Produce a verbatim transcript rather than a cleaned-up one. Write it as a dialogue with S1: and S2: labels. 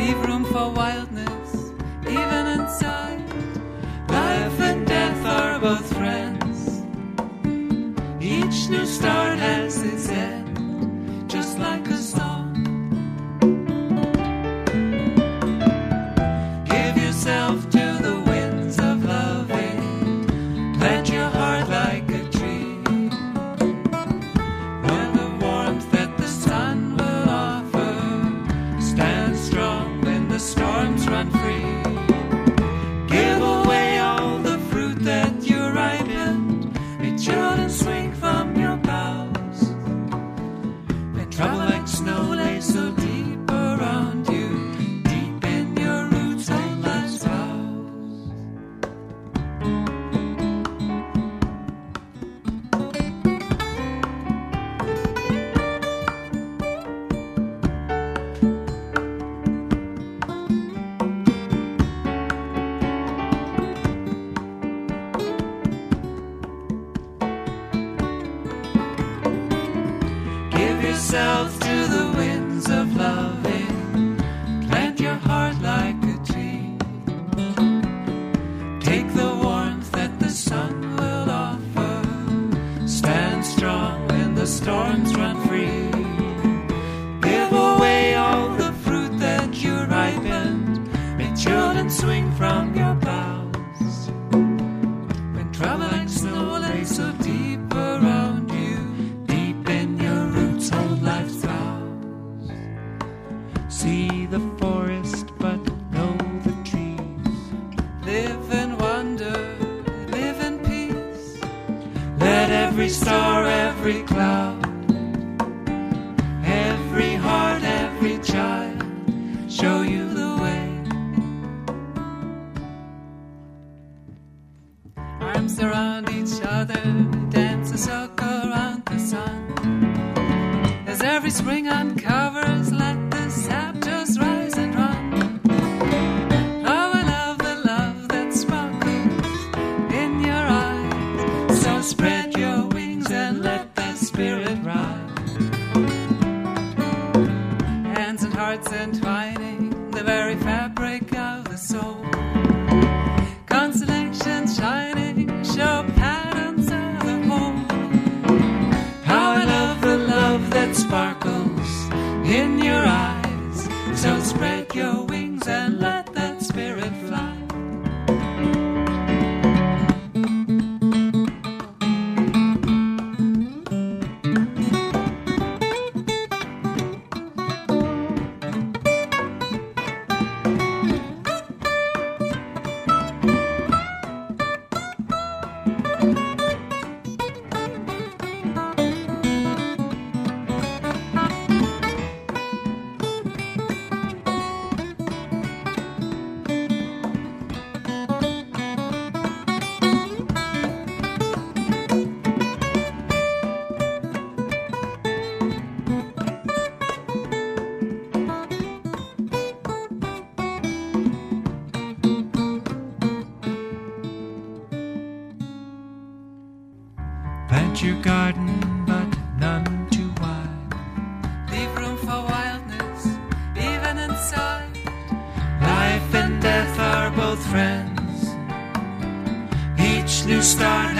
S1: Leave room for wildness, even inside. Life and death are both friends. Each new start has its end, just like a song. Give yourself to the winds of loving. Plant your heart like a tree, where the warmth that the sun will offer. Stand strong when the storms run free. Give away all the fruit that you ripened. May children swing from your boughs. When trouble like snow lays so deep around you, deep in your roots hold life's vows. Give yourself to the winds of loving. Plant your heart like a tree. Take the warmth that the sun will offer. Stand strong when the storms run free. Give away all the fruit that you ripened. May children swing from your boughs. When trouble like snow lays so deep around you, deep in your roots hold life's vows. See the forest but know the trees. Live in wonder, live in peace. Let every star, every cloud, every heart, every child show you the way. Arms around each other, dance a circle around the sun. As every spring uncovers, let the sap just rise and run. Oh, I love the love that sparkles in your eyes. So spread your wings and let the spirit rise. Hands and hearts entwining, the very fabric of the soul. Constellations shining, show patterns of the whole. How I love the love that sparkles in your eyes. So spread your wings and let that spirit fly. Plant your garden, but none too wide. Leave room for wildness, even inside. Life and death are both friends. Each new start